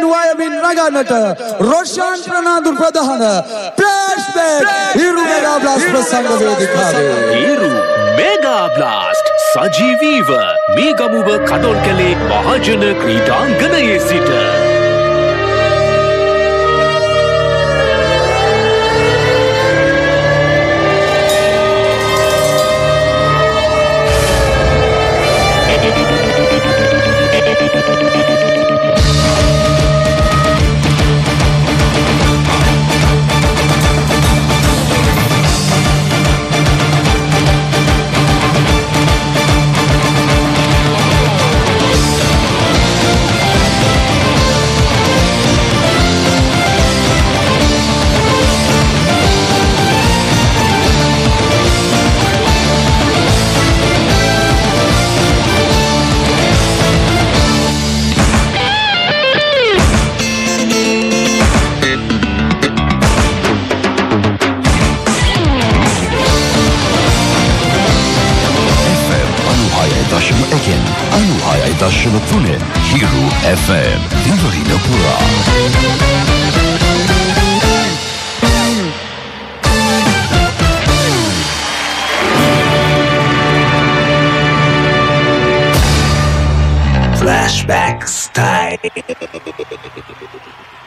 වයමින් නගන්නට රොෂාන් ප්‍රනාන්දු ප්‍රධාන flashback Hiru mega blast ප්‍රසංග වේදිකාවේ හිරු මෙගා බ්ලාස්ට් සජීවීව මේ ගමුව කඩොල් කැලේ මහජන ක්‍රීඩාංගණයේ සිට Hiru FM Divarina Pura. Flashback style.